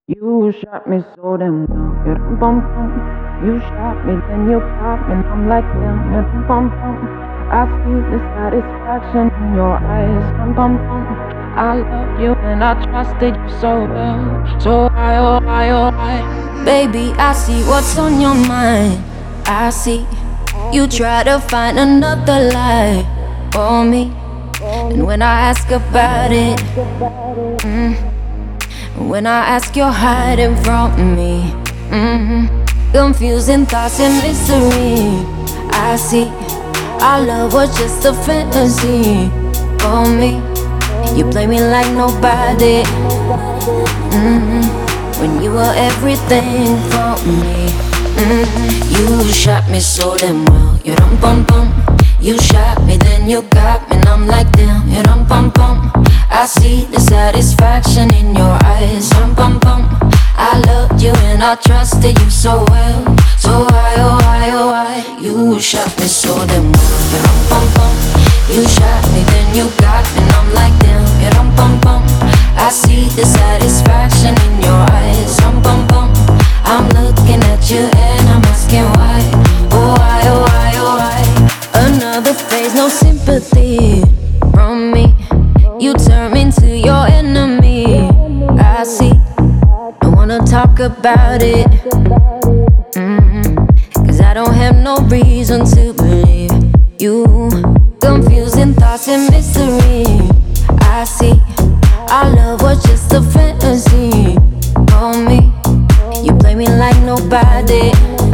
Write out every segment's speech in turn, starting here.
You shot me so damn well. Yeah, bum bum. You shot me, then you popped me, and I'm like damn. Yeah, bum bum. I see the satisfaction in your eyes. Bum bum bum. I loved you and I trusted you so well. So I, oh I, oh I. Baby, I see what's on your mind. I see you try to find another lie for me. And when I ask about it, when I ask, you're hiding from me. Confusing thoughts and mystery. I see our love was just a fantasy for me. You play me like nobody. When you were everything for me. You shot me so damn well. You dum bum bum. You shot me, then you got me, and I'm like damn. You dum bum bum. I see the satisfaction in your eyes. Dum bum bum. I loved you and I trusted you so well. So why, oh why, oh why? You shot me so damn well. You dum bum bum. You shot me, then you got me, and I'm like damn. You dum bum bum. I see the satisfaction in your eyes. Dum bum bum. I'm looking at you and I'm asking why. Oh why, oh why, oh why? Another phase, no sympathy from me. You turn me into your enemy. I see. I wanna talk about it. Cause I don't have no reason to believe you. Confusing thoughts and mystery. I see. Our love was just a fantasy for me. You play me like nobody.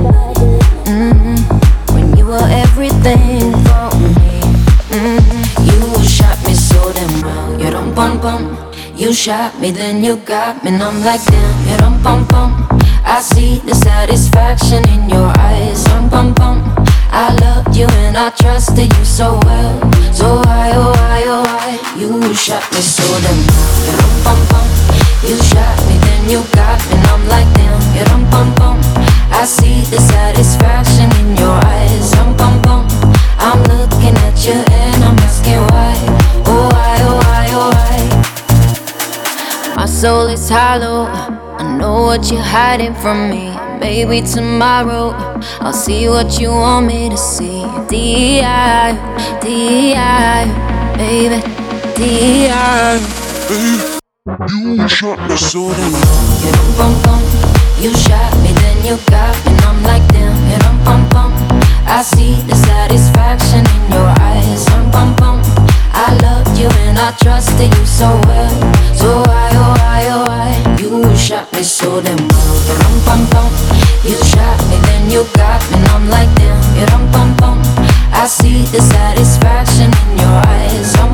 When you were everything for me. You shot me so damn well. You dum bum bum. You shot me, then you got me, and I'm like damn. You dum bum bum. I see the satisfaction in your eyes. Dum bum bum. I loved you and I trusted you so well. So why, oh why, oh why? You shot me so damn well. You dum bum bum. You shot me, then you got me, and I'm like damn. You dum bum bum. I see the satisfaction in your eyes. Dum bum bum. I'm looking at you and I'm asking why. Oh why, oh why, oh why? My soul is hollow. I know what you're hiding from me. Maybe tomorrow I'll see what you want me to see. D.I., D.I., baby, D.I. You shot me so damn You dum bum bum. You shot me, then you got me, and I'm like damn. You dum bum bum. I see the satisfaction in your eyes. Dum bum bum. I loved you and I trusted you so well. So why, oh why, oh why? You shot me so damn well. You dum bum bum. You shot me, then you got me, and I'm like damn. You dum bum bum. I see the satisfaction in your eyes.